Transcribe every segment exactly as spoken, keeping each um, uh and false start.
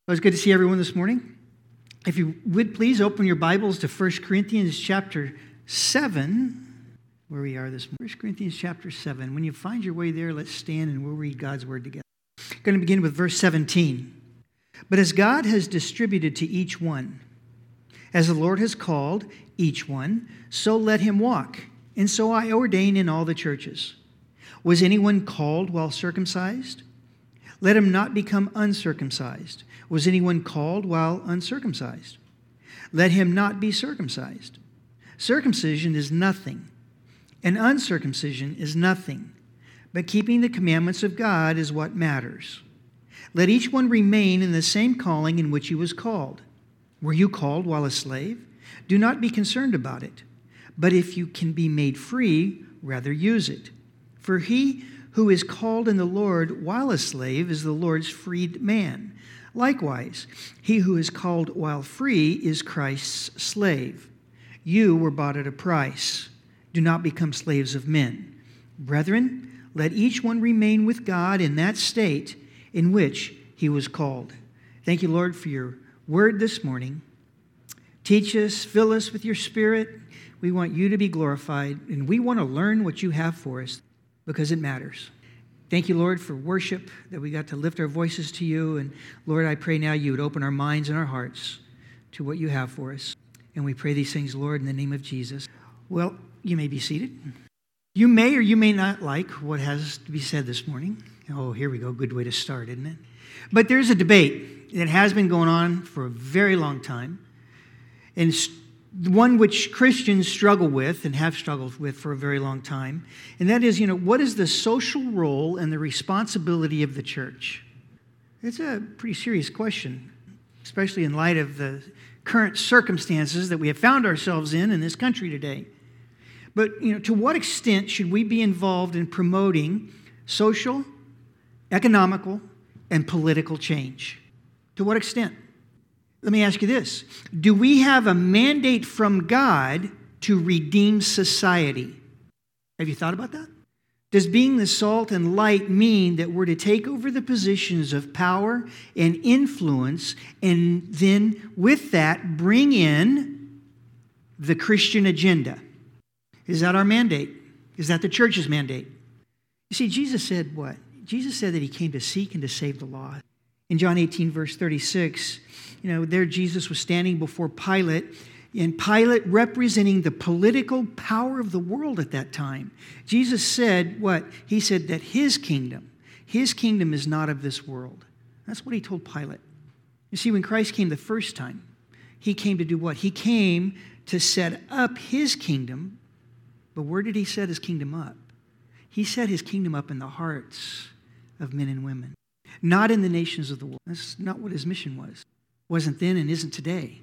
Well, it's good to see everyone this morning. If you would please open your Bibles to First Corinthians chapter seven, where we are this morning. First Corinthians chapter seven. When you find your way there, let's stand and we'll read God's word together. I'm going to begin with verse seventeen. But as God has distributed to each one, as the Lord has called each one, so let him walk. And so I ordain in all the churches. Was anyone called while circumcised? Let him not become uncircumcised. Was anyone called while uncircumcised? Let him not be circumcised. Circumcision is nothing, and uncircumcision is nothing, but keeping the commandments of God is what matters. Let each one remain in the same calling in which he was called. Were you called while a slave? Do not be concerned about it. But if you can be made free, rather use it. For he who is called in the Lord while a slave is the Lord's freed man. Likewise, he who is called while free is Christ's slave. You were bought at a price. Do not become slaves of men. Brethren, let each one remain with God in that state in which he was called. Thank you, Lord, for your word this morning. Teach us, fill us with your Spirit. We want you to be glorified, and we want to learn what you have for us because it matters. Thank you, Lord, for worship, that we got to lift our voices to you. And Lord, I pray now you would open our minds and our hearts to what you have for us. And we pray these things, Lord, in the name of Jesus. Well, you may be seated. You may or you may not like what has to be said this morning. Oh, here we go. Good way to start, isn't it? But there's a debate that has been going on for a very long time, and one which Christians struggle with and have struggled with for a very long time. And that is, you know, what is the social role and the responsibility of the church? It's a pretty serious question, especially in light of the current circumstances that we have found ourselves in in this country today. But, you know, to what extent should we be involved in promoting social, economical, and political change? To what extent? Let me ask you this. Do we have a mandate from God to redeem society? Have you thought about that? Does being the salt and light mean that we're to take over the positions of power and influence and then with that bring in the Christian agenda? Is that our mandate? Is that the church's mandate? You see, Jesus said what? Jesus said that he came to seek and to save the lost. In John eighteen, verse thirty-six, you know, there Jesus was standing before Pilate, and Pilate representing the political power of the world at that time. Jesus said what? He said that his kingdom, his kingdom is not of this world. That's what he told Pilate. You see, when Christ came the first time, he came to do what? He came to set up his kingdom, but where did he set his kingdom up? He set his kingdom up in the hearts of men and women, not in the nations of the world. That's not what his mission was. Wasn't then and isn't today.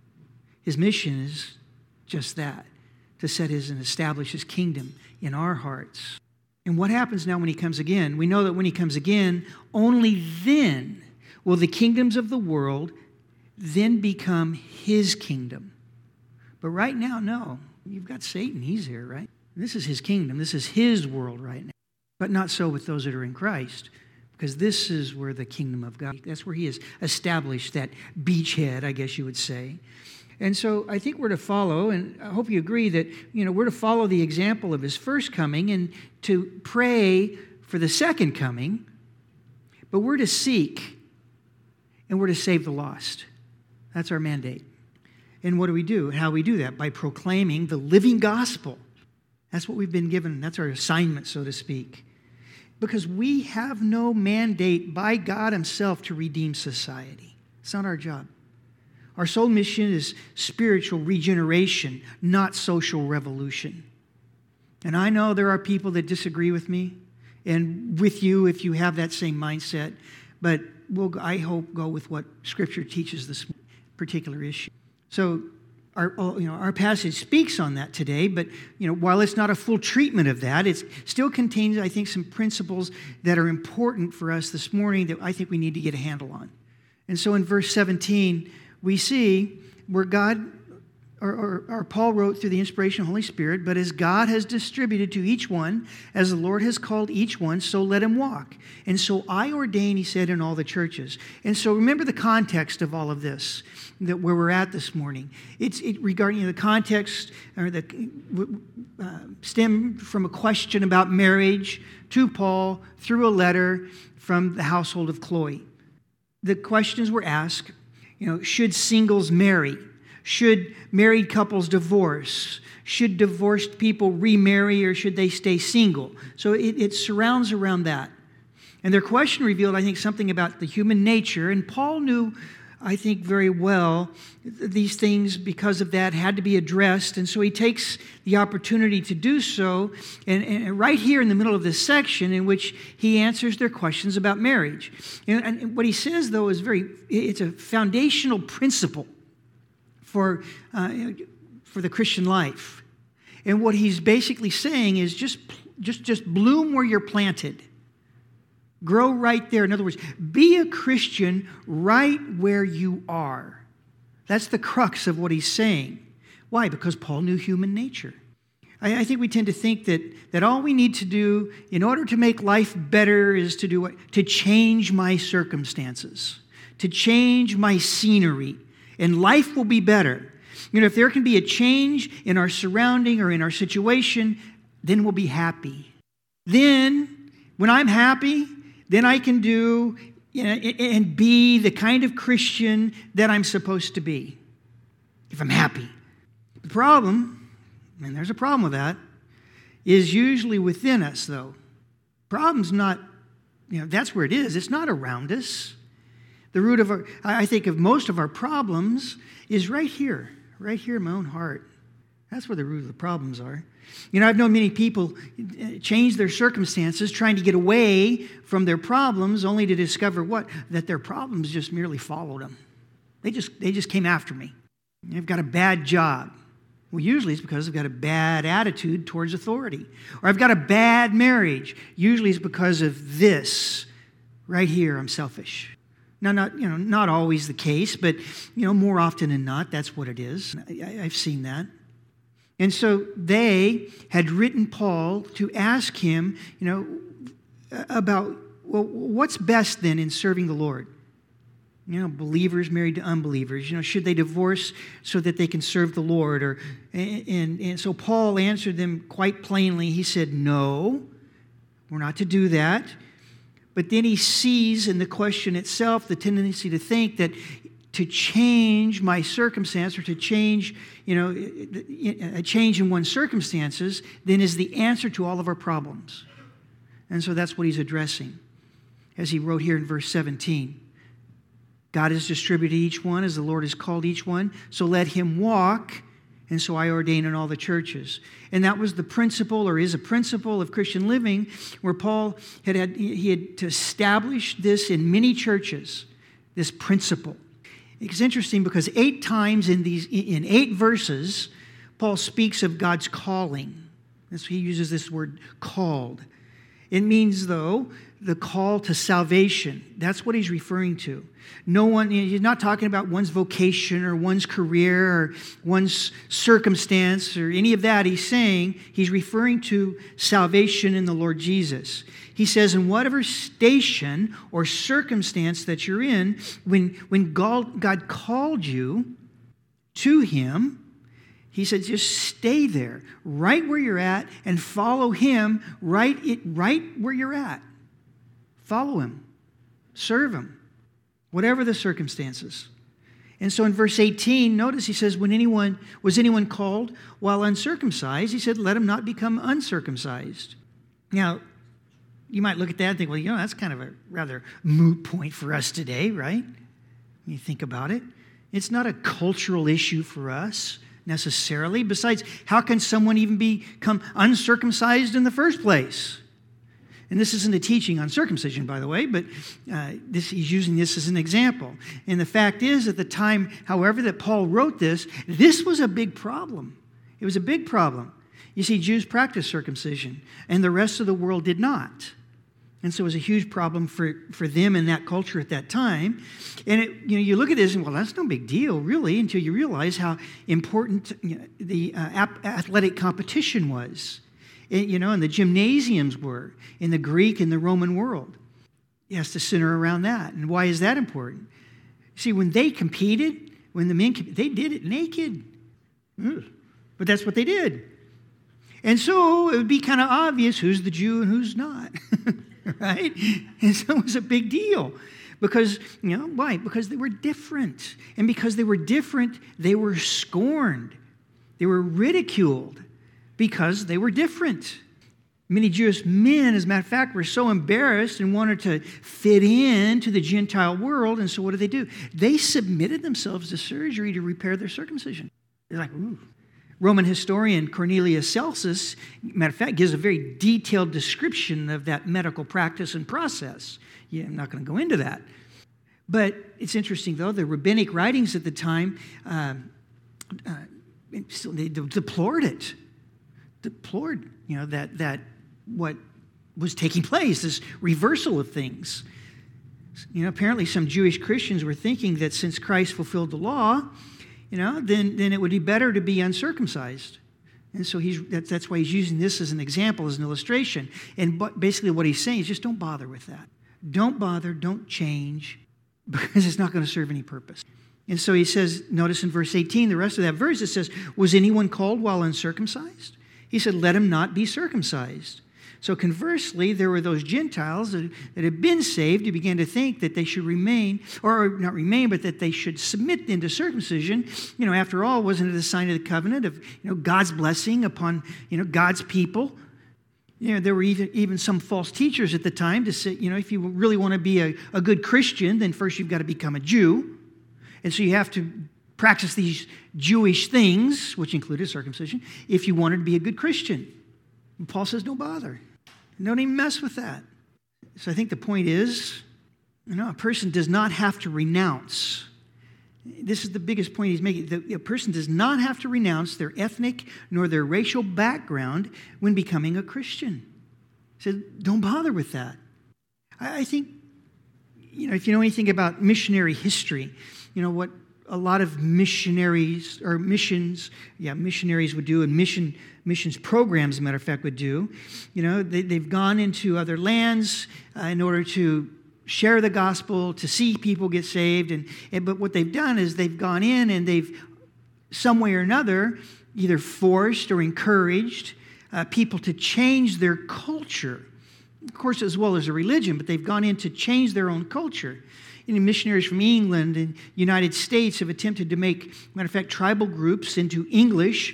His mission is just that, to set his and establish his kingdom in our hearts. And what happens now when he comes again? We know that when he comes again, only then will the kingdoms of the world then become his kingdom. But right now, no. You've got Satan. He's here, right? This is his kingdom. This is his world right now. But not so with those that are in Christ. Because this is where the kingdom of God, that's where he has established that beachhead, I guess you would say. And so I think we're to follow, and I hope you agree that, you know, we're to follow the example of his first coming and to pray for the second coming, but we're to seek and we're to save the lost. That's our mandate. And what do we do? How we do that? By proclaiming the living gospel. That's what we've been given. That's our assignment, so to speak. Because we have no mandate by God himself to redeem society. It's not our job. Our sole mission is spiritual regeneration, not social revolution. And I know there are people that disagree with me and with you if you have that same mindset, but we'll, I hope, go with what Scripture teaches this particular issue. So Our, you know, our passage speaks on that today, but you know, while it's not a full treatment of that, it still contains, I think, some principles that are important for us this morning that I think we need to get a handle on. And so in verse seventeen, we see where God or, or, or Paul wrote through the inspiration of the Holy Spirit, but as God has distributed to each one, as the Lord has called each one, so let him walk. And so I ordain, he said, in all the churches. And so remember the context of all of this, that where we're at this morning. It's it, regarding the context, or the uh, stem from a question about marriage to Paul through a letter from the household of Chloe. The questions were asked, you know, should singles marry? Should married couples divorce? Should divorced people remarry, or should they stay single? So it, it surrounds around that. And their question revealed, I think, something about the human nature. And Paul knew, I think, very well these things, because of that, had to be addressed. And so he takes the opportunity to do so. And, and right here in the middle of this section, in which he answers their questions about marriage. And, and what he says, though, is very, it's a foundational principle for uh, for the Christian life. And what he's basically saying is just, just, just bloom where you're planted. Grow right there. In other words, be a Christian right where you are. That's the crux of what he's saying. Why? Because Paul knew human nature. I, I think we tend to think that, that all we need to do in order to make life better is to do what? To change my circumstances, to change my scenery, and life will be better. You know, if there can be a change in our surrounding or in our situation, then we'll be happy. Then, when I'm happy, then I can do, you know, and be the kind of Christian that I'm supposed to be, if I'm happy. The problem, and there's a problem with that, is usually within us, though. Problem's not, you know, that's where it is. It's not around us. The root of our, I think of most of our problems is right here, right here in my own heart. That's where the root of the problems are. You know, I've known many people change their circumstances trying to get away from their problems, only to discover what? That their problems just merely followed them. They just, they just came after me. They've got a bad job. Well, usually it's because I've got a bad attitude towards authority. Or I've got a bad marriage. Usually it's because of this. Right here, I'm selfish. Now, not, you know, not always the case, but, you know, more often than not, that's what it is. I, I've seen that. And so they had written Paul to ask him, you know, about, well, what's best then in serving the Lord? You know, believers married to unbelievers. You know, should they divorce so that they can serve the Lord? Or and, and, and so Paul answered them quite plainly. He said, no, we're not to do that. But then he sees in the question itself the tendency to think that to change my circumstance, or to change, you know, a change in one's circumstances, then is the answer to all of our problems. And so that's what he's addressing. As he wrote here in verse seventeen, God has distributed each one as the Lord has called each one, so let him walk, and so I ordain in all the churches. And that was the principle, or is a principle, of Christian living, where Paul had, had he had to establish this in many churches, this principle. It's interesting because eight times in these in eight verses, Paul speaks of God's calling. That's why he uses this word called. It means, though, the call to salvation. That's what he's referring to. No one, he's not talking about one's vocation or one's career or one's circumstance or any of that. He's saying, he's referring to salvation in the Lord Jesus. He says, in whatever station or circumstance that you're in, when, when God, God called you to him, he said, just stay there, right where you're at, and follow him right, it, right where you're at. Follow him. Serve him. Whatever the circumstances. And so in verse eighteen, notice he says, when anyone was anyone called while uncircumcised, he said, let him not become uncircumcised. Now, you might look at that and think, well, you know, that's kind of a rather moot point for us today, right? When you think about it. It's not a cultural issue for us necessarily. Besides, how can someone even become uncircumcised in the first place? And this isn't a teaching on circumcision, by the way, but uh, this, he's using this as an example. And the fact is, at the time, however, that Paul wrote this, this was a big problem. It was a big problem. You see, Jews practiced circumcision, and the rest of the world did not. And so it was a huge problem for, for them in that culture at that time. And it, you know, you look at this and, well, that's no big deal, really, until you realize how important, you know, the uh, athletic competition was. It, you know, and the gymnasiums were in the Greek and the Roman world. It has to center around that. And why is that important? See, when they competed, when the men competed, they did it naked. Ugh. But that's what they did. And so it would be kind of obvious who's the Jew and who's not. Right? And so it was a big deal. Because, you know, why? Because they were different. And because they were different, they were scorned. They were ridiculed because they were different. Many Jewish men, as a matter of fact, were so embarrassed and wanted to fit in to the Gentile world. And so what did they do? They submitted themselves to surgery to repair their circumcision. They're like, ooh. Roman historian Cornelius Celsus, matter of fact, gives a very detailed description of that medical practice and process. Yeah, I'm not going to go into that. But it's interesting, though, the rabbinic writings at the time, uh, uh, they deplored it. Deplored, you know, that that what was taking place, this reversal of things. You know, apparently some Jewish Christians were thinking that since Christ fulfilled the law, you know, then, then it would be better to be uncircumcised. And so he's that's, that's why he's using this as an example, as an illustration. And but basically what he's saying is just don't bother with that. Don't bother, don't change, because it's not going to serve any purpose. And so he says, notice in verse eighteen, the rest of that verse, it says, was anyone called while uncircumcised? He said, let him not be circumcised. So conversely, there were those Gentiles that, that had been saved who began to think that they should remain, or not remain, but that they should submit into circumcision. You know, after all, wasn't it a sign of the covenant of, you know, God's blessing upon, you know, God's people? You know, there were even, even some false teachers at the time to say, you know, if you really want to be a, a good Christian, then first you've got to become a Jew. And so you have to practice these Jewish things, which included circumcision, if you wanted to be a good Christian. And Paul says, don't bother. Don't even mess with that. So I think the point is, you know, a person does not have to renounce. This is the biggest point he's making. The, a person does not have to renounce their ethnic nor their racial background when becoming a Christian. He said, don't bother with that. I, I think, you know, if you know anything about missionary history, you know, what a lot of missionaries or missions, yeah, missionaries would do, and mission missions programs, as a matter of fact, would do. You know, they, they've gone into other lands uh, in order to share the gospel, to see people get saved. And, and but what they've done is they've gone in and they've, some way or another, either forced or encouraged uh, people to change their culture. Of course, as well as a religion, but they've gone in to change their own culture. You know, missionaries from England and United States have attempted to make, matter of fact, tribal groups into English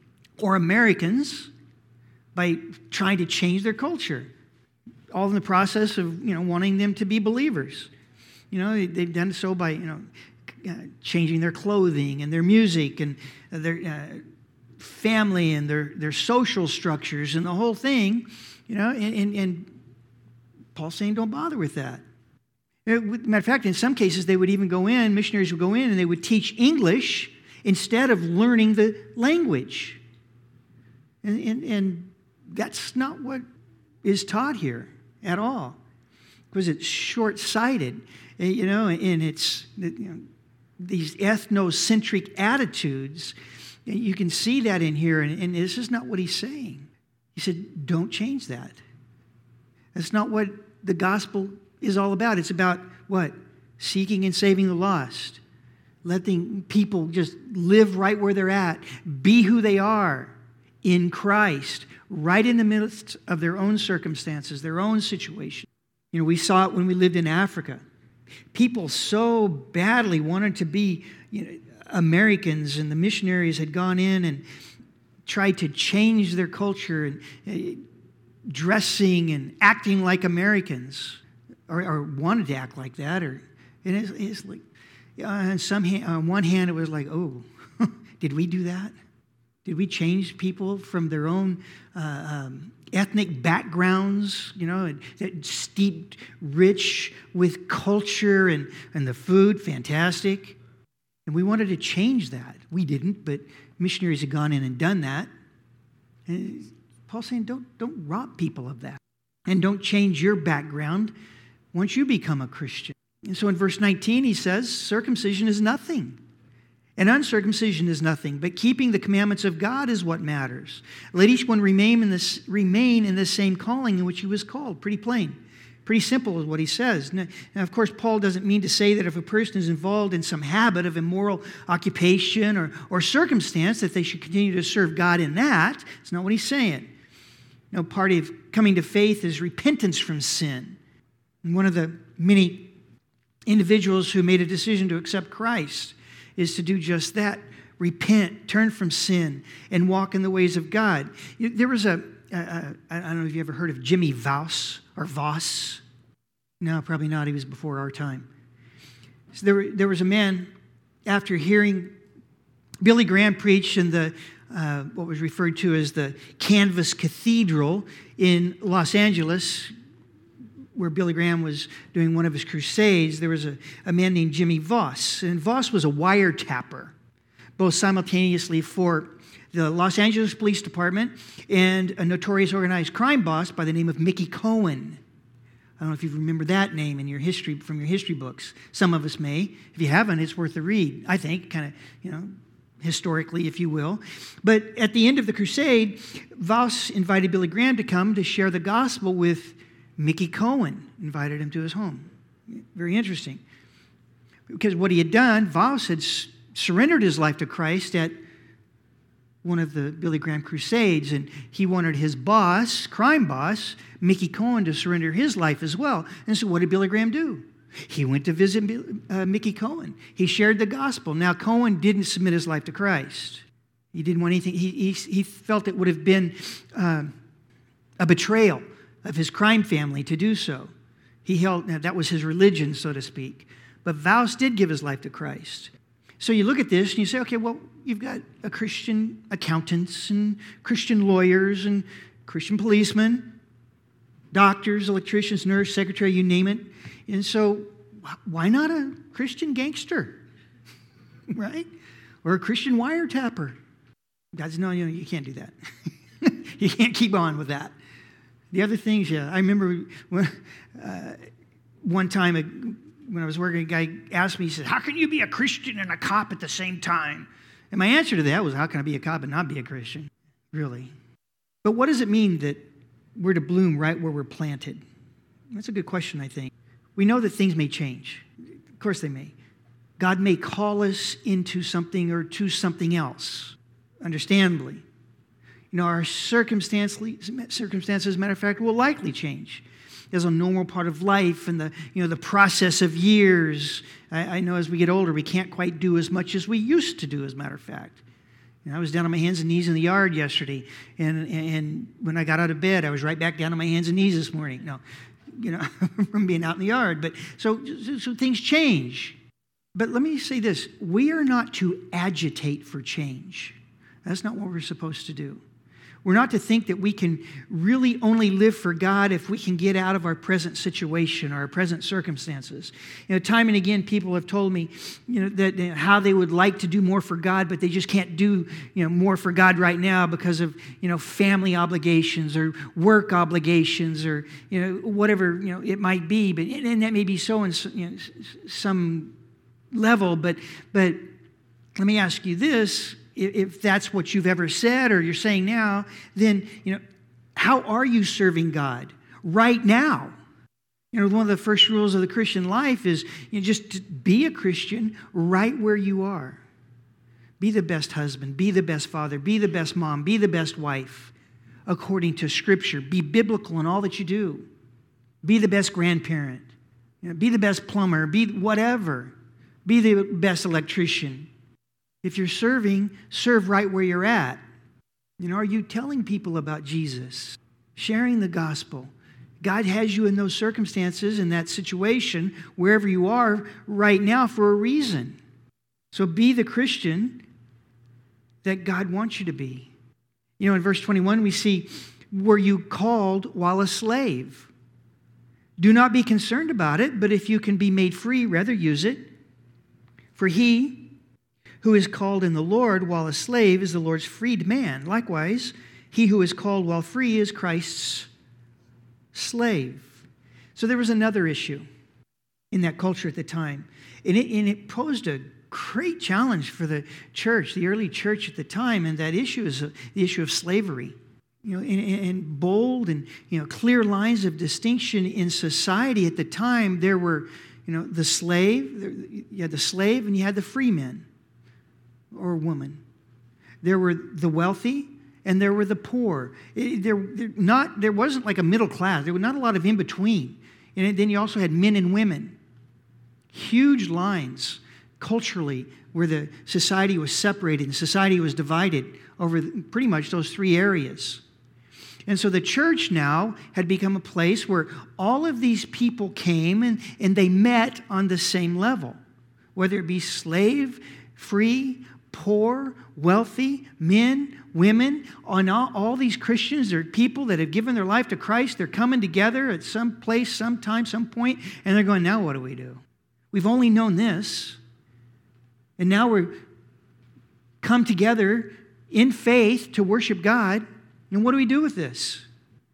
or Americans by trying to change their culture, all in the process of, you know, wanting them to be believers. You know, they, they've done so by, you know, uh, changing their clothing and their music and their uh, family and their, their social structures and the whole thing, you know, and, and, and Paul's saying don't bother with that. Matter of fact, in some cases, they would even go in, missionaries would go in, and they would teach English instead of learning the language. And, and, and that's not what is taught here at all, because it's short-sighted, you know, and it's, you know, these ethnocentric attitudes. You can see that in here, and, and this is not what he's saying. He said, don't change that. That's not what the gospel is all about. It's about what? Seeking and saving the lost. Letting people just live right where they're at. Be who they are in Christ, right in the midst of their own circumstances, their own situation. You know, we saw it when we lived in Africa. People so badly wanted to be, you know, Americans, and the missionaries had gone in and tried to change their culture and uh, dressing and acting like Americans. Or, or wanted to act like that, or and it's, it's like, uh, on some hand, on one hand, it was like, oh, did we do that? Did we change people from their own uh, um, ethnic backgrounds? You know, and, and steeped, rich with culture and and the food, fantastic. And we wanted to change that. We didn't, but missionaries had gone in and done that. And Paul's saying, don't don't rob people of that. and don't change your background once you become a Christian. And so in verse nineteen, he says, circumcision is nothing, and uncircumcision is nothing, but keeping the commandments of God is what matters. Let each one remain in this remain in the same calling in which he was called. Pretty plain. Pretty simple is what he says. Now, of course, Paul doesn't mean to say that if a person is involved in some habit of immoral occupation or, or circumstance, that they should continue to serve God in that. It's not what he's saying. No, part of coming to faith is repentance from sin. And one of the many individuals who made a decision to accept Christ is to do just that. Repent, turn from sin, and walk in the ways of God. There was a, a, a I don't know if you ever heard of Jimmy Voss or Voss. No, probably not. He was before our time. So there, there was a man, after hearing Billy Graham preach in the uh, what was referred to as the Canvas Cathedral in Los Angeles, where Billy Graham was doing one of his crusades. There was a, a man named Jimmy Voss, and Voss was a wiretapper, both simultaneously for the Los Angeles Police Department and a notorious organized crime boss by the name of Mickey Cohen. I don't know if you remember that name in your history from your history books. Some of us may. If you haven't, it's worth a read, I think, kind of, you know, historically, if you will. But at the end of the crusade, Voss invited Billy Graham to come to share the gospel with Mickey Cohen, invited him to his home. Very interesting. Because what he had done, Voss had surrendered his life to Christ at one of the Billy Graham crusades, and he wanted his boss, crime boss, Mickey Cohen, to surrender his life as well. And so what did Billy Graham do? He went to visit uh, Mickey Cohen. He shared the gospel. Now, Cohen didn't submit his life to Christ. He didn't want anything. He, he, he felt it would have been uh, a betrayal of his crime family to do so. He held, now that was his religion, so to speak. But Voss did give his life to Christ. So you look at this and you say, okay, well, you've got a Christian accountants and Christian lawyers and Christian policemen, doctors, electricians, nurse, secretary, you name it. And so why not a Christian gangster, right? Or a Christian wiretapper? God's no, you know, you can't do that. You can't keep on with that. The other things, yeah, I remember when, uh, one time a, when I was working, a guy asked me, he said, how can you be a Christian and a cop at the same time? And my answer to that was, how can I be a cop and not be a Christian? Really? But what does it mean that we're to bloom right where we're planted? That's a good question, I think. We know that things may change. Of course they may. God may call us into something or to something else, understandably. You know, our circumstances, circumstances, matter of fact, will likely change. As a normal part of life and the, you know, the process of years. I, I know as we get older, we can't quite do as much as we used to do, as a matter of fact. You know, I was down on my hands and knees in the yard yesterday, and, and when I got out of bed, I was right back down on my hands and knees this morning. No, you know, from being out in the yard. But so, so things change. But let me say this. We are not to agitate for change. That's not what we're supposed to do. We're not to think that we can really only live for God if we can get out of our present situation or our present circumstances. You know, time and again, people have told me, you know, that you know, how they would like to do more for God, but they just can't do, you know, more for God right now because of, you know, family obligations or work obligations or, you know, whatever, you know, it might be. But and that may be so in you know, some level. But but let me ask you this. If that's what you've ever said or you're saying now, then, you know, how are you serving God right now? You know, one of the first rules of the Christian life is, you know, just to be a Christian right where you are. Be the best husband, be the best father, be the best mom, be the best wife according to Scripture. Be biblical in all that you do. Be the best grandparent. You know, be the best plumber, be whatever. Be the best electrician. If you're serving, serve right where you're at. You know, are you telling people about Jesus? Sharing the gospel. God has you in those circumstances, in that situation, wherever you are right now for a reason. So be the Christian that God wants you to be. You know, in verse twenty-one, we see, were you called while a slave? Do not be concerned about it, but if you can be made free, rather use it. For he who is called in the Lord while a slave is the Lord's freed man. Likewise, he who is called while free is Christ's slave. So there was another issue in that culture at the time. And it, and it posed a great challenge for the church, the early church at the time, and that issue is the issue of slavery. You know, and, and bold and, you know, clear lines of distinction in society at the time. There were, you know, the slave, you had the slave and you had the free man or woman. There were the wealthy and there were the poor. It, there, there, not, there wasn't like a middle class. There was not a lot of in between. And then you also had men and women. Huge lines culturally where the society was separated and society was divided over pretty much those three areas. And so the church now had become a place where all of these people came and, and they met on the same level, whether it be slave, free, poor, wealthy, men, women. On all, all these Christians, they're people that have given their life to Christ. They're coming together at some place, some time, some point, and they're going, now what do we do? We've only known this, and now we're come together in faith to worship God. And what do we do with this?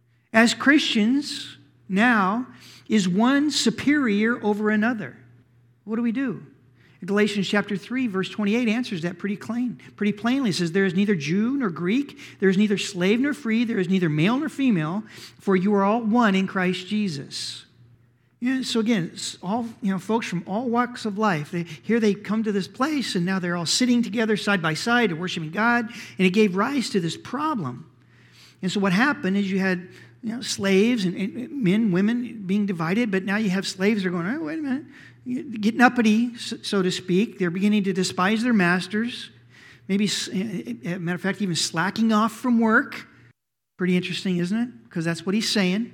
As Christians, now, is one superior over another? What do we do? Galatians chapter three, verse twenty-eight answers that pretty plain, pretty plainly. It says, there is neither Jew nor Greek, there is neither slave nor free, there is neither male nor female, for you are all one in Christ Jesus. You know, so again, all you know, folks from all walks of life, they, here they come to this place, and now they're all sitting together side by side, worshiping God, and it gave rise to this problem. And so what happened is you had, you know, slaves and, and men, women being divided, but now you have slaves that are going, oh, wait a minute, getting uppity, so to speak. They're beginning to despise their masters. Maybe, as a matter of fact, even slacking off from work. Pretty interesting, isn't it? Because that's what he's saying.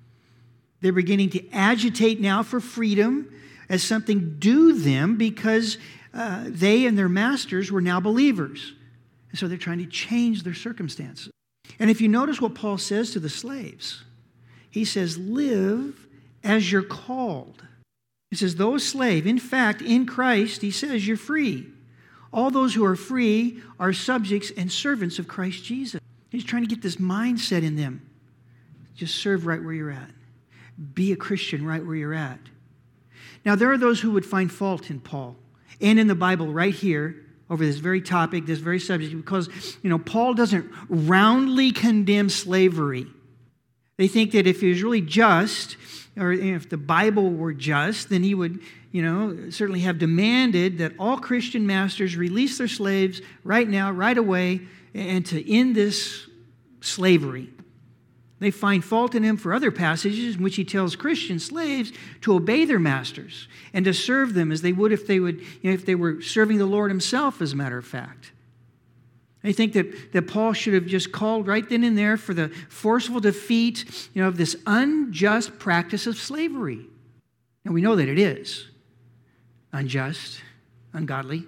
They're beginning to agitate now for freedom as something due them because uh, they and their masters were now believers. And so they're trying to change their circumstances. And if you notice what Paul says to the slaves, he says, live as you're called. He says, those slave, in fact, in Christ, he says, you're free. All those who are free are subjects and servants of Christ Jesus. He's trying to get this mindset in them. Just serve right where you're at. Be a Christian right where you're at. Now, there are those who would find fault in Paul and in the Bible right here over this very topic, this very subject, because, you know, Paul doesn't roundly condemn slavery. They think that if he was really just, or if the Bible were just, then he would, you know, certainly have demanded that all Christian masters release their slaves right now, right away, and to end this slavery. They find fault in him for other passages in which he tells Christian slaves to obey their masters and to serve them as they would if they would, you know, if they were serving the Lord himself, as a matter of fact. They think that, that Paul should have just called right then and there for the forceful defeat, you know, of this unjust practice of slavery. And we know that it is unjust, ungodly.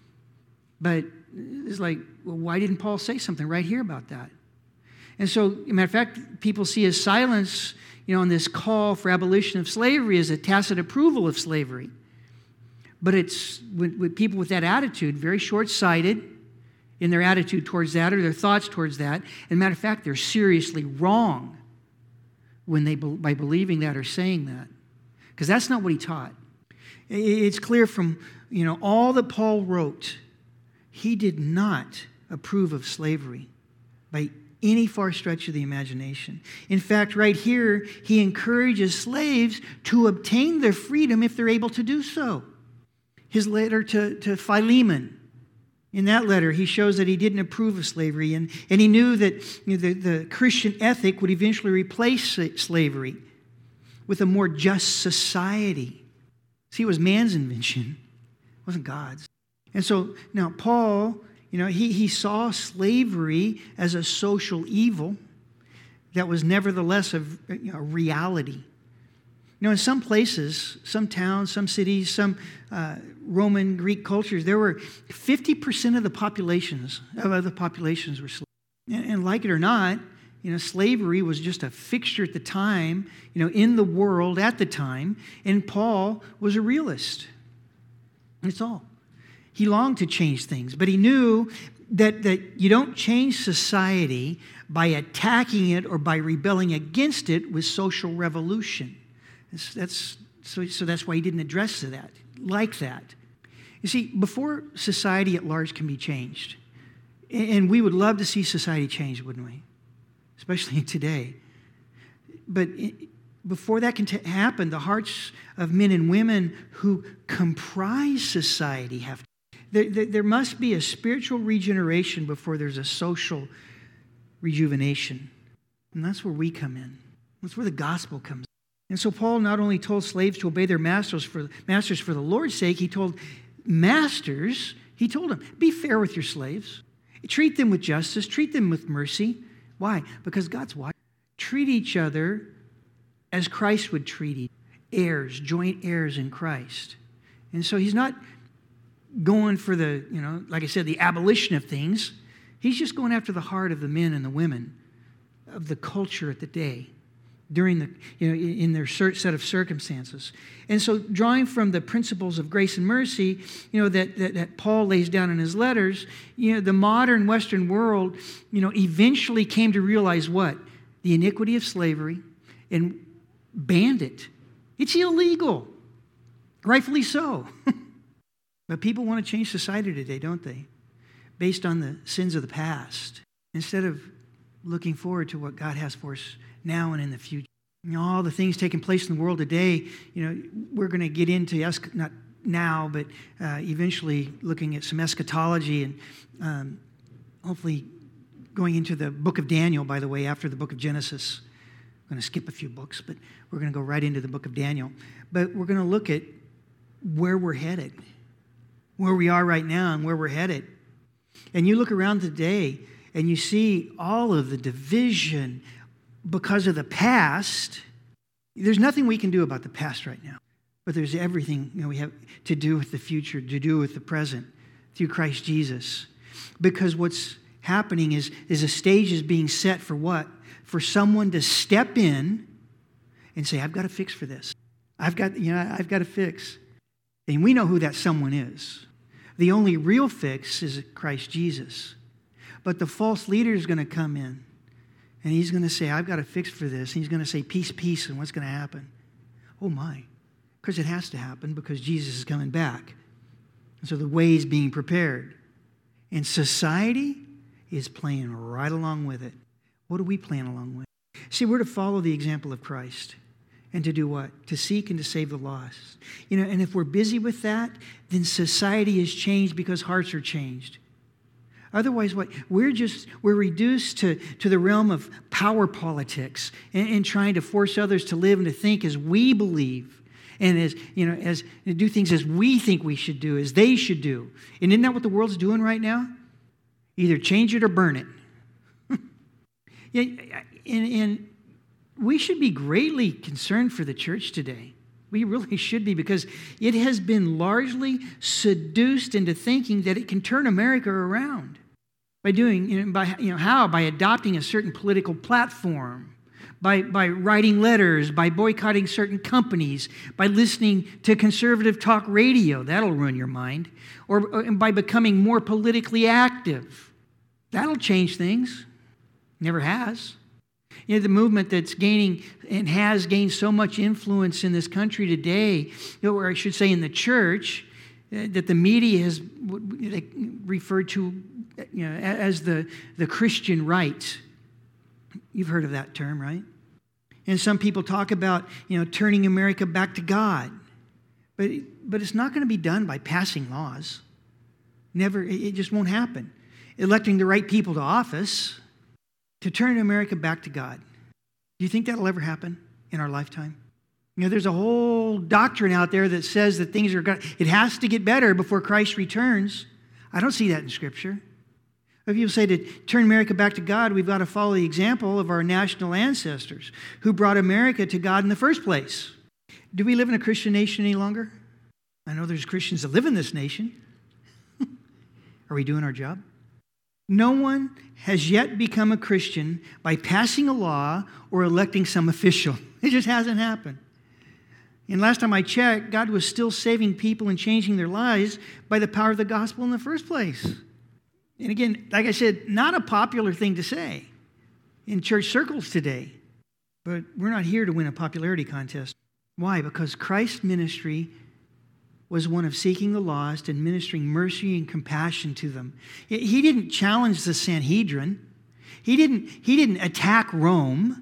But it's like, well, why didn't Paul say something right here about that? And so, as a matter of fact, people see his silence, you know, on this call for abolition of slavery as a tacit approval of slavery. But it's, with, with people with that attitude, very short-sighted in their attitude towards that or their thoughts towards that. As a matter of fact, they're seriously wrong when they, by believing that or saying that. Because that's not what he taught. It's clear from, you know, all that Paul wrote, he did not approve of slavery by any far stretch of the imagination. In fact, right here, he encourages slaves to obtain their freedom if they're able to do so. His letter to, to Philemon, in that letter, he shows that he didn't approve of slavery, and, and he knew that, you know, the, the Christian ethic would eventually replace slavery with a more just society. See, it was man's invention. It wasn't God's. And so, now, Paul, you know, he, he saw slavery as a social evil that was nevertheless a, you know, a reality. You know, in some places, some towns, some cities, some uh, Roman, Greek cultures, there were fifty percent of the populations, of the populations were slaves. And, and like it or not, you know, slavery was just a fixture at the time, you know, in the world at the time. And Paul was a realist. That's all. He longed to change things, but he knew that, that you don't change society by attacking it or by rebelling against it with social revolution. That's, that's, so, so that's why he didn't address that like that. You see, before society at large can be changed, and we would love to see society change, wouldn't we? Especially today. But before that can t- happen, the hearts of men and women who comprise society have to. There, there, there must be a spiritual regeneration before there's a social rejuvenation. And that's where we come in. That's where the gospel comes in. And so Paul not only told slaves to obey their masters for, masters for the Lord's sake, he told masters, he told them, be fair with your slaves. Treat them with justice. Treat them with mercy. Why? Because God's why. Treat each other as Christ would treat each other. Heirs, joint heirs in Christ. And so he's not going for the, you know, like I said, the abolition of things. He's just going after the heart of the men and the women of the culture at the day, during the, you know, in their set of circumstances. And so drawing from the principles of grace and mercy, you know, that, that, that Paul lays down in his letters, you know, the modern Western world, you know, eventually came to realize what? The iniquity of slavery and banned it. It's illegal. Rightfully so. But people want to change society today, don't they? Based on the sins of the past, instead of looking forward to what God has for us now and in the future. You know, all the things taking place in the world today, you know, we're going to get into, not now, but uh, eventually looking at some eschatology and um, hopefully going into the book of Daniel, by the way, after the book of Genesis. I'm going to skip a few books, but we're going to go right into the book of Daniel. But we're going to look at where we're headed, where we are right now and where we're headed. And you look around today and you see all of the division because of the past. There's nothing we can do about the past right now, but there's everything, you know, we have to do with the future, to do with the present through Christ Jesus. Because what's happening is, is a stage is being set for what? For someone to step in and say, I've got a fix for this. I've got, you know, I've got a fix. And we know who that someone is. The only real fix is Christ Jesus. But the false leader is going to come in. And he's going to say, I've got a fix for this. And he's going to say, peace, peace, and what's going to happen? Oh, my. Because it has to happen because Jesus is coming back. And so the way is being prepared. And society is playing right along with it. What do we plan along with? See, we're to follow the example of Christ. And to do what? To seek and to save the lost. You know, and if we're busy with that, then society is changed because hearts are changed. Otherwise, what? We're just, we're reduced to, to the realm of power politics and, and trying to force others to live and to think as we believe and as, you know, as to do things as we think we should do, as they should do. And isn't that what the world's doing right now? Either change it or burn it. yeah, and, and we should be greatly concerned for the church today. We really should be, because it has been largely seduced into thinking that it can turn America around by doing, you know, by, you know, how? By adopting a certain political platform, by, by writing letters, by boycotting certain companies, by listening to conservative talk radio. That'll ruin your mind. Or, or by becoming more politically active. That'll change things. Never has. You know, the movement that's gaining and has gained so much influence in this country today, you know, or I should say in the church, uh, that the media has referred to, you know, as the, the Christian right. You've heard of that term, right? And some people talk about, you know, turning America back to God. But, but it's not going to be done by passing laws. Never, it just won't happen. Electing the right people to office. To turn America back to God. Do you think that'll ever happen in our lifetime? You know, there's a whole doctrine out there that says that things are going to, it has to get better before Christ returns. I don't see that in Scripture. If people say to turn America back to God, we've got to follow the example of our national ancestors who brought America to God in the first place. Do we live in a Christian nation any longer? I know there's Christians that live in this nation. Are we doing our job? No one has yet become a Christian by passing a law or electing some official. It just hasn't happened. And last time I checked, God was still saving people and changing their lives by the power of the gospel in the first place. And again, like I said, not a popular thing to say in church circles today. But we're not here to win a popularity contest. Why? Because Christ's ministry was one of seeking the lost and ministering mercy and compassion to them. He didn't challenge the Sanhedrin. He didn't, he didn't attack Rome.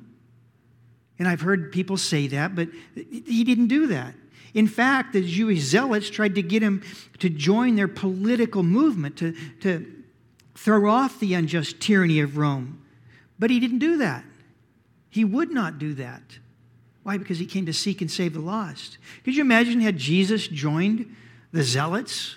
And I've heard people say that, but he didn't do that. In fact, the Jewish zealots tried to get him to join their political movement, to, to throw off the unjust tyranny of Rome. But he didn't do that. He would not do that. Why? Because he came to seek and save the lost. Could you imagine had Jesus joined the zealots?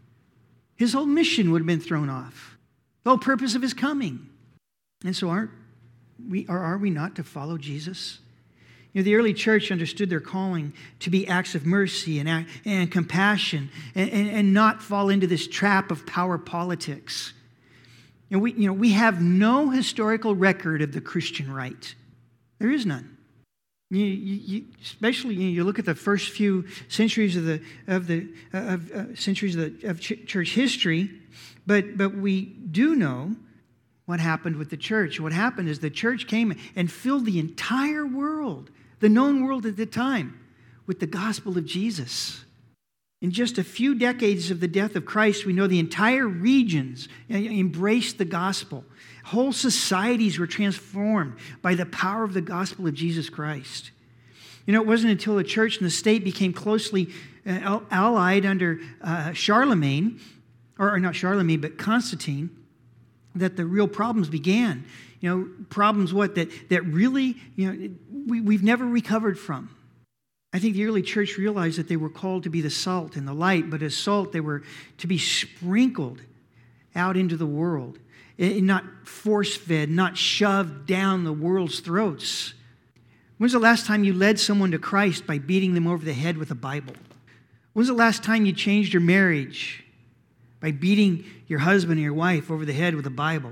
His whole mission would have been thrown off. The whole purpose of his coming. And so aren't we, are, are we not to follow Jesus? You know, the early church understood their calling to be acts of mercy and, act, and compassion and, and, and not fall into this trap of power politics. And we, you know, we have no historical record of the Christian right. There is none. You, you, you, especially, you, know, you look at the first few centuries of the of the uh, of uh, centuries of, the, of ch- church history, but but we do know what happened with the church. What happened is the church came and filled the entire world, the known world at the time, with the gospel of Jesus. In just a few decades of the death of Christ, we know the entire regions embraced the gospel. Whole societies were transformed by the power of the gospel of Jesus Christ. You know, it wasn't until the church and the state became closely uh, allied under uh, Charlemagne, or, or not Charlemagne, but Constantine, that the real problems began. You know, problems what that that really, you know, we, we've never recovered from. I think the early church realized that they were called to be the salt and the light, but as salt, they were to be sprinkled out into the world, and not force-fed, not shoved down the world's throats. When's the last time you led someone to Christ by beating them over the head with a Bible? When's the last time you changed your marriage by beating your husband or your wife over the head with a Bible?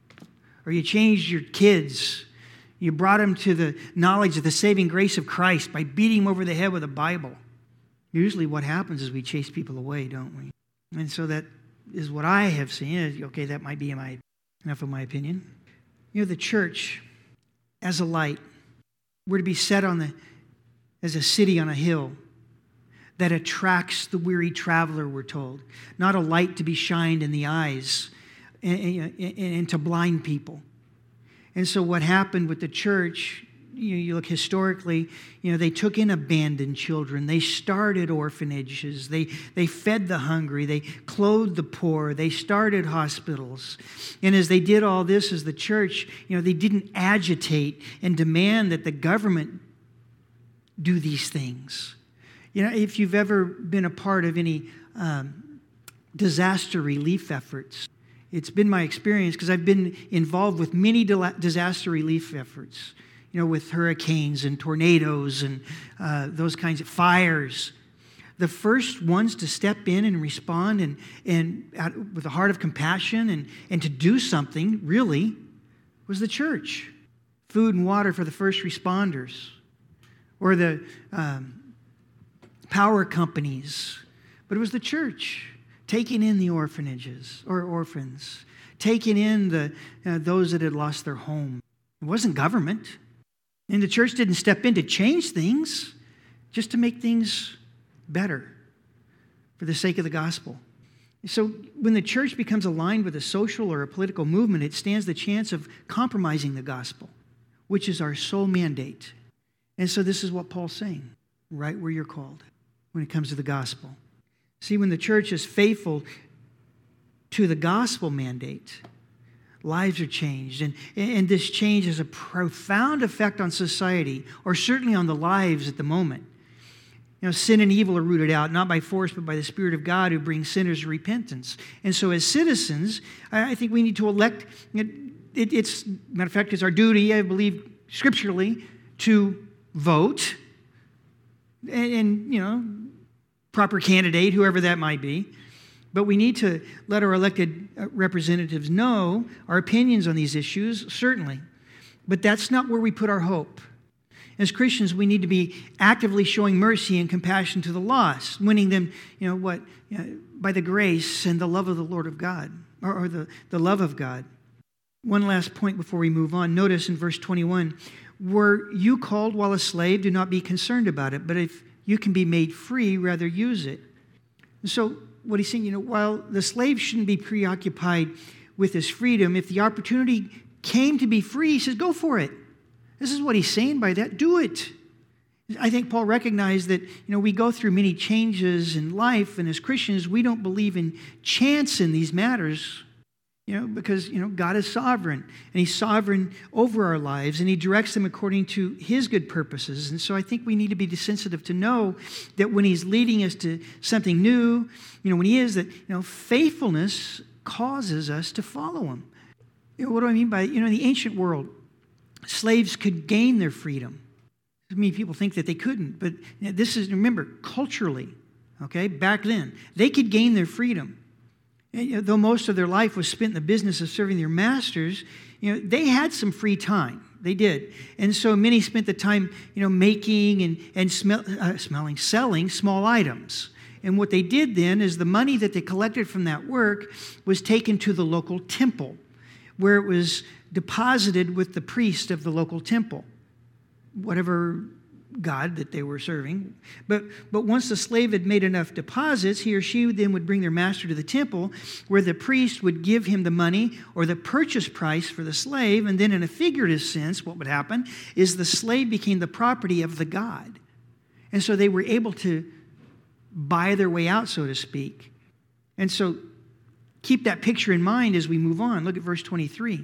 Or you changed your kids, you brought them to the knowledge of the saving grace of Christ by beating them over the head with a Bible? Usually what happens is we chase people away, don't we? And so that is what I have seen. Okay, that might be my, enough of my opinion. You know, the church, as a light, we're to be set on the, as a city on a hill that attracts the weary traveler, we're told. Not a light to be shined in the eyes and, and, and to blind people. And so what happened with the church, you know, you look historically, you know, they took in abandoned children. They started orphanages. They, they fed the hungry. They clothed the poor. They started hospitals. And as they did all this as the church, you know, they didn't agitate and demand that the government do these things. You know, if you've ever been a part of any um, disaster relief efforts, it's been my experience because I've been involved with many disaster relief efforts, you know, with hurricanes and tornadoes and uh, those kinds of fires. The first ones to step in and respond and, and out, with a heart of compassion and, and to do something, really, was the church. Food and water for the first responders, or the um, power companies. But it was the church taking in the orphanages or orphans, taking in the uh, those that had lost their home. It wasn't government. And the church didn't step in to change things, just to make things better for the sake of the gospel. So when the church becomes aligned with a social or a political movement, it stands the chance of compromising the gospel, which is our sole mandate. And so this is what Paul's saying, right where you're called when it comes to the gospel. See, when the church is faithful to the gospel mandate, lives are changed. And, and this change has a profound effect on society, or certainly on the lives at the moment. You know, sin and evil are rooted out, not by force, but by the Spirit of God who brings sinners to repentance. And so as citizens, I think we need to elect, it, it, it's, matter of fact, it's our duty, I believe, scripturally, to vote. And, and you know, proper candidate, whoever that might be. But we need to let our elected representatives know our opinions on these issues, certainly. But that's not where we put our hope. As Christians, we need to be actively showing mercy and compassion to the lost, winning them, you know, what, you know, by the grace and the love of the Lord of God, or, or the, the love of God. One last point before we move on. Notice in verse twenty-one, were you called while a slave? Do not be concerned about it. But if you can be made free, rather use it. And so what he's saying, you know, while the slave shouldn't be preoccupied with his freedom, if the opportunity came to be free, he says, go for it. This is what he's saying by that. Do it. I think Paul recognized that, you know, we go through many changes in life, and as Christians, we don't believe in chance in these matters, you know, because, you know, God is sovereign, and he's sovereign over our lives, and he directs them according to his good purposes. And so I think we need to be sensitive to know that when he's leading us to something new, you know, when he is, that, you know, faithfulness causes us to follow him. You know, what do I mean by, you know, in the ancient world, slaves could gain their freedom. I mean, people think that they couldn't, but this is, remember, culturally, okay, back then, they could gain their freedom. You know, though most of their life was spent in the business of serving their masters, you know, they had some free time. They did. And so many spent the time, you know, making and, and smell, uh, smelling, selling small items. And what they did then is the money that they collected from that work was taken to the local temple, where it was deposited with the priest of the local temple, whatever god that they were serving. But, but once the slave had made enough deposits, he or she then would bring their master to the temple, where the priest would give him the money or the purchase price for the slave. And then in a figurative sense, what would happen is the slave became the property of the god. And so they were able to buy their way out, so to speak. And so keep that picture in mind as we move on. Look at verse twenty-three.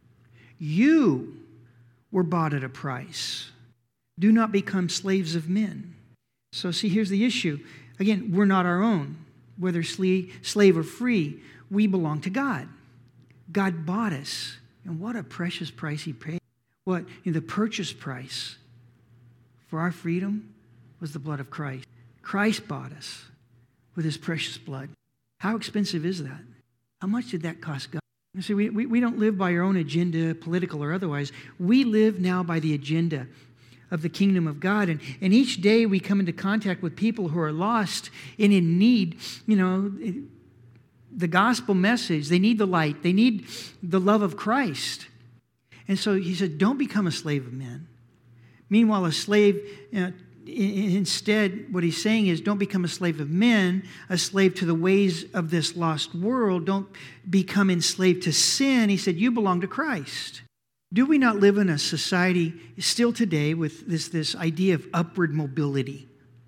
You were bought at a price. Do not become slaves of men. So see, here's the issue. Again, we're not our own. Whether slave or free, we belong to God. God bought us. And what a precious price he paid. What? You know, the purchase price for our freedom was the blood of Christ. Christ bought us with his precious blood. How expensive is that? How much did that cost God? You see, we, we, we don't live by our own agenda, political or otherwise. We live now by the agenda of the kingdom of God. And, and each day we come into contact with people who are lost and in need, you know, the gospel message. They need the light. They need the love of Christ. And so he said, don't become a slave of men. Meanwhile, a slave, you know, instead, what he's saying is, don't become a slave of men, a slave to the ways of this lost world. Don't become enslaved to sin. He said, you belong to Christ. Do we not live in a society still today with this, this idea of upward mobility?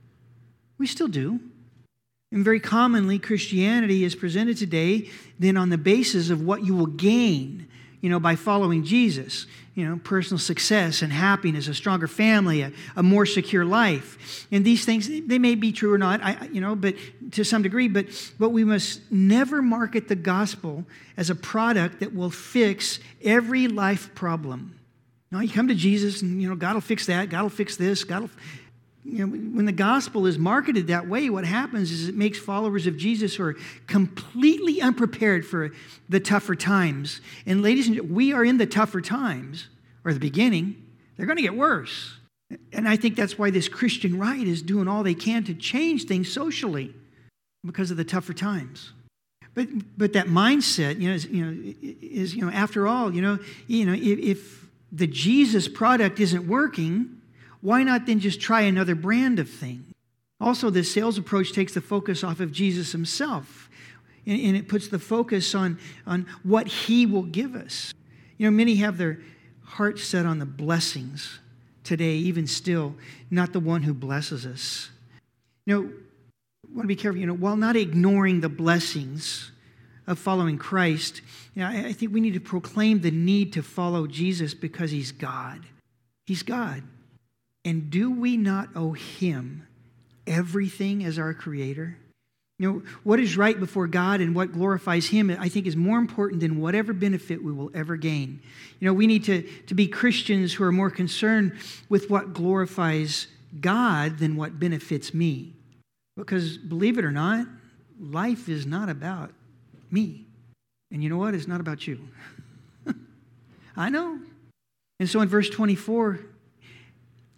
We still do. And very commonly, Christianity is presented today then on the basis of what you will gain, you know, by following Jesus. You know, personal success and happiness, a stronger family, a, a more secure life. And these things, they may be true or not, I, you know, but to some degree, but, but we must never market the gospel as a product that will fix every life problem. No, you come to Jesus and, you know, God will fix that, God will fix this, God will... You know, when the gospel is marketed that way, what happens is it makes followers of Jesus who are completely unprepared for the tougher times. And ladies and gentlemen, we are in the tougher times, or the beginning. They're going to get worse. And I think that's why this Christian right is doing all they can to change things socially because of the tougher times. But but that mindset, you know, is, you know, is you know, after all, you know, you know, if, if the Jesus product isn't working, why not then just try another brand of thing? Also, this sales approach takes the focus off of Jesus himself, and, and it puts the focus on, on what he will give us. You know, many have their hearts set on the blessings today, even still, not the one who blesses us. You know, I want to be careful, you know, while not ignoring the blessings of following Christ, you know, I, I think we need to proclaim the need to follow Jesus because he's God. He's God. And do we not owe him everything as our creator? You know, what is right before God and what glorifies him, I think, is more important than whatever benefit we will ever gain. You know, we need to, to be Christians who are more concerned with what glorifies God than what benefits me. Because, believe it or not, life is not about me. And you know what? It's not about you. I know. And so in verse twenty-four,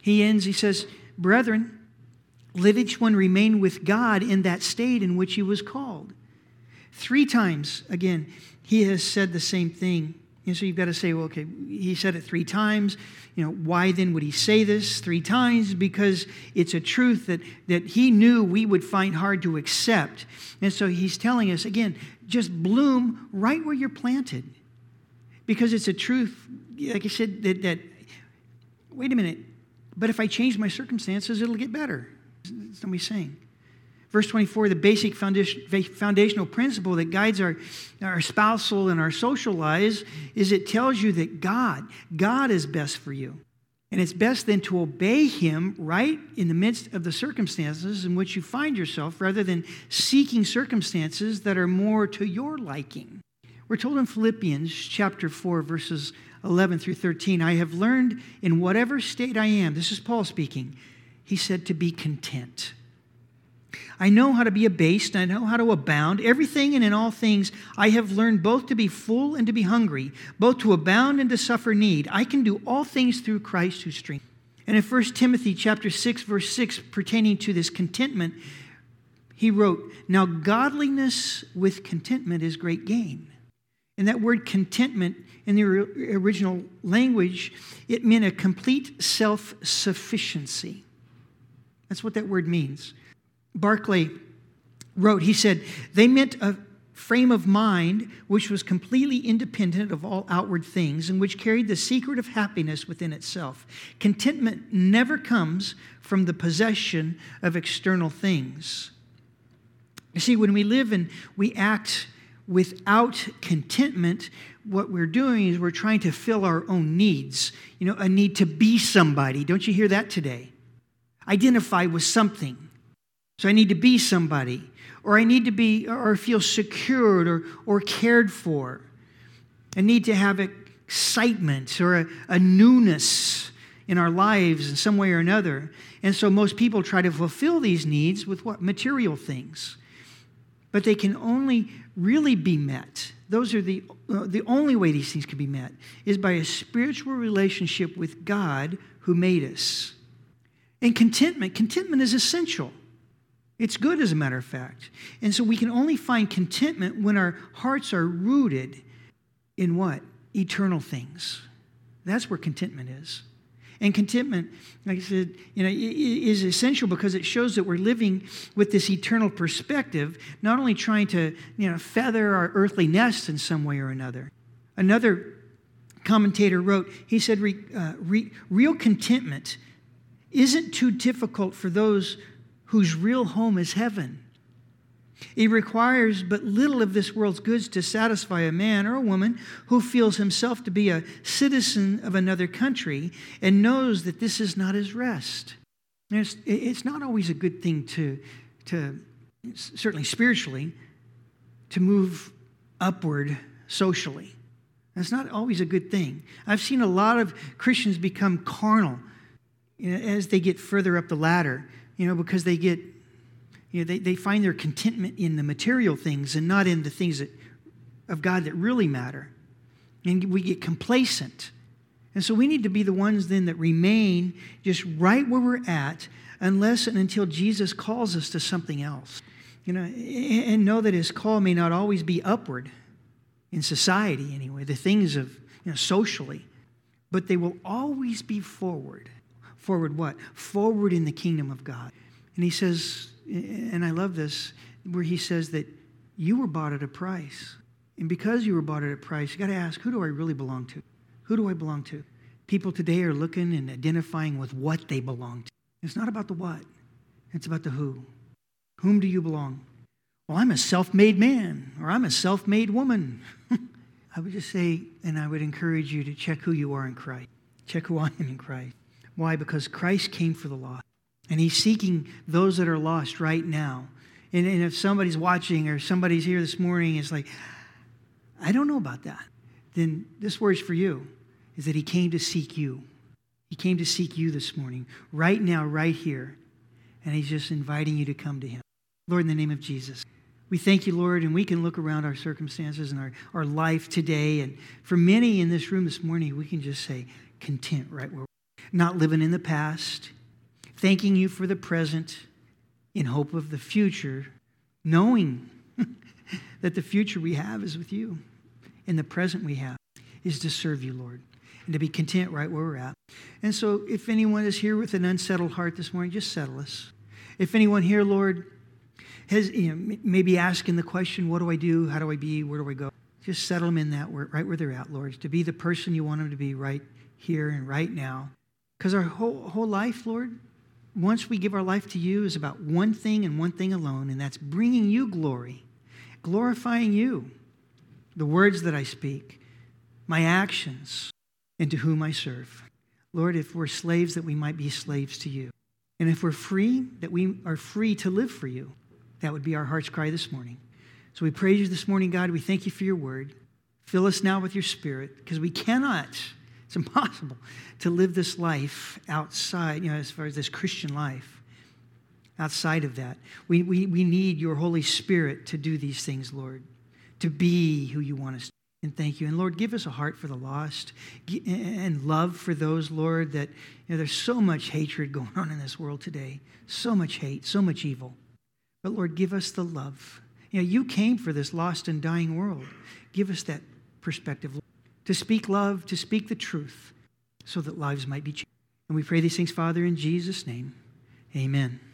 He ends, he says, brethren, let each one remain with God in that state in which he was called. Three times, again, he has said the same thing. And so you've got to say, well, okay, he said it three times. You know, why then would he say this three times? Because it's a truth that, that he knew we would find hard to accept. And so he's telling us, again, just bloom right where you're planted. Because it's a truth, like I said, that, that wait a minute, but if I change my circumstances, it'll get better. That's what he's saying. Verse twenty-four, the basic foundation, foundational principle that guides our, our spousal and our social lives is it tells you that God, God is best for you. And it's best then to obey him right in the midst of the circumstances in which you find yourself rather than seeking circumstances that are more to your liking. We're told in Philippians chapter four, verses eleven through thirteen, I have learned in whatever state I am, this is Paul speaking, he said to be content. I know how to be abased, and I know how to abound. Everything and in all things I have learned both to be full and to be hungry, both to abound and to suffer need. I can do all things through Christ who strengthens me. And in First Timothy chapter six, verse six, pertaining to this contentment, he wrote, now godliness with contentment is great gain. And that word contentment in the original language, it meant a complete self-sufficiency. That's what that word means. Barclay wrote, he said, they meant a frame of mind which was completely independent of all outward things and which carried the secret of happiness within itself. Contentment never comes from the possession of external things. You see, when we live and we act without contentment, what we're doing is we're trying to fill our own needs. You know, a need to be somebody. Don't you hear that today? Identify with something. So I need to be somebody, or I need to be, or feel secured, or, or cared for. I need to have excitement or a, a newness in our lives in some way or another. And so most people try to fulfill these needs with what? Material things. But they can only really be met. Those are the, uh, the only way these things can be met is by a spiritual relationship with God who made us. And contentment, contentment is essential. It's good, as a matter of fact. And so we can only find contentment when our hearts are rooted in what? Eternal things. That's where contentment is. And contentment, like I said, you know, is essential because it shows that we're living with this eternal perspective, not only trying to, you know, feather our earthly nest in some way or another. Another commentator wrote, he said, re, uh, re, real contentment isn't too difficult for those whose real home is heaven. It requires but little of this world's goods to satisfy a man or a woman who feels himself to be a citizen of another country and knows that this is not his rest. It's, it's not always a good thing to, to, certainly spiritually, to move upward socially. That's not always a good thing. I've seen a lot of Christians become carnal, you know, as they get further up the ladder, you know, because they get, you know, they, they find their contentment in the material things and not in the things that, of God that really matter. And we get complacent. And so we need to be the ones then that remain just right where we're at unless and until Jesus calls us to something else. You know, and know that his call may not always be upward in society anyway, the things of, you know, socially, but they will always be forward. Forward what? Forward in the kingdom of God. And he says, and I love this, where he says that you were bought at a price. And because you were bought at a price, you got to ask, who do I really belong to? Who do I belong to? People today are looking and identifying with what they belong to. It's not about the what. It's about the who. Whom do you belong? Well, I'm a self-made man, or I'm a self-made woman. I would just say, and I would encourage you to check who you are in Christ. Check who I am in Christ. Why? Because Christ came for the lost. And he's seeking those that are lost right now. And, and if somebody's watching or somebody's here this morning, it's like, I don't know about that. Then this word's for you, is that he came to seek you. He came to seek you this morning, right now, right here. And he's just inviting you to come to him. Lord, in the name of Jesus, we thank you, Lord, and we can look around our circumstances and our, our life today. And for many in this room this morning, we can just say, content right where we're at. not living in the past, thanking you for the present in hope of the future, knowing that the future we have is with you and the present we have is to serve you, Lord, and to be content right where we're at. And so if anyone is here with an unsettled heart this morning, just settle us. If anyone here, Lord, has, you know, maybe asking the question, what do I do? How do I be? Where do I go? Just settle them in that, right where they're at, Lord, to be the person you want them to be right here and right now. Because our whole, whole life, Lord, once we give our life to you, is about one thing and one thing alone, and that's bringing you glory, glorifying you, the words that I speak, my actions, and to whom I serve. Lord, if we're slaves, that we might be slaves to you. And if we're free, that we are free to live for you. That would be our heart's cry this morning. So we praise you this morning, God. We thank you for your word. Fill us now with your spirit, because we cannot, it's impossible to live this life outside, you know, as far as this Christian life, outside of that. We, we, we need your Holy Spirit to do these things, Lord, to be who you want us to be. And thank you. And Lord, give us a heart for the lost and love for those, Lord, that, you know, there's so much hatred going on in this world today. So much hate, so much evil. But Lord, give us the love. You know, you came for this lost and dying world. Give us that perspective, Lord, to speak love, to speak the truth, so that lives might be changed. And we pray these things, Father, in Jesus' name. Amen.